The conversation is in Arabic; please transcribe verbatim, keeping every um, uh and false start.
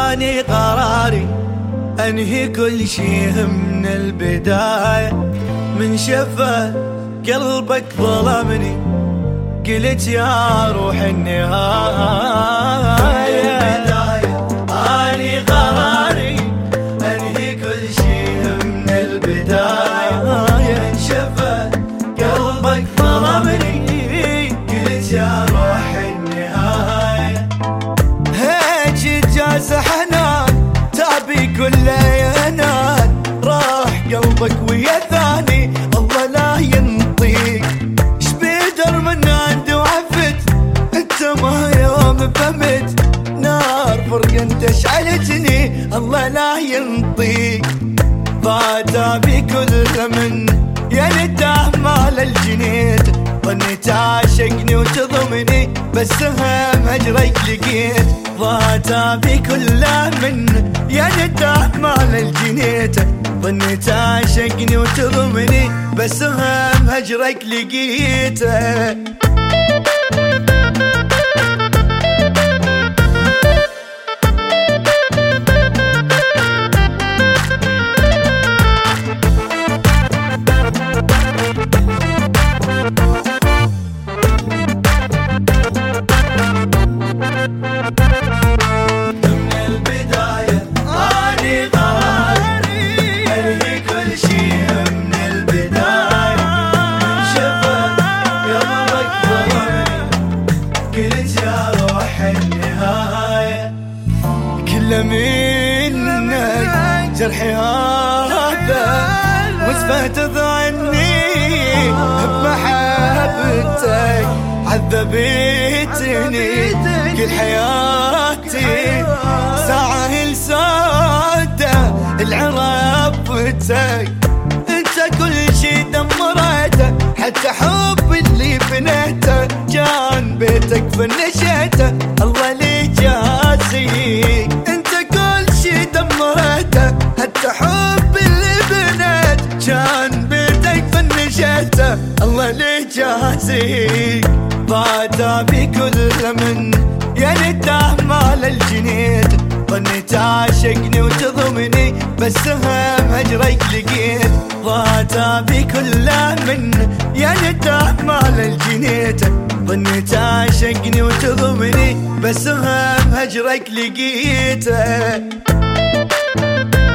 اني قراري انهي كل شي من البداية. من شفه قلبك ظلمني قلت يا روح النهاية. اني قراري انهي كل شي من البداية. من شفه قلبك ظلمني قلت يا روح النهاية. هيك جاز حنان تابي كل ينال راح قلبك ويا ثاني الله لا ينطيك. شبيدر من عند وعفت انت ما يوم فهمت نار فرق انت شعلتني الله لا ينطيك. فاتا بكل من يا نداه مال الجنيت ظنيت عاشقني وتضمني بس هم هجرك لقيت. ضاتا بكل من يا نداه مال الجنيت ظنيت عاشقني وتضمني بس هم هجرك لقيته. كل منك جرحي هذا وسفت عني بمحبتك عذبتني كل حياتي ساعة لسادة العرفتك. انت كل شي دمرته حتى حب اللي بنيته كان بيتك فنشيته الله لي جازيك. انت كل شي دمرته حتى حب اللي بنيت كان بيتك فنشيته الله لي جازيك. ضاتا بكل من يا نداه مال الجنيت ظنيت عاشقني وتضمني بس هم هجرك لقيت. ضاتا بكل من يا نداه مال الجنيت ظنيت عاشقني وتضمني بس هم هجرك لقيته.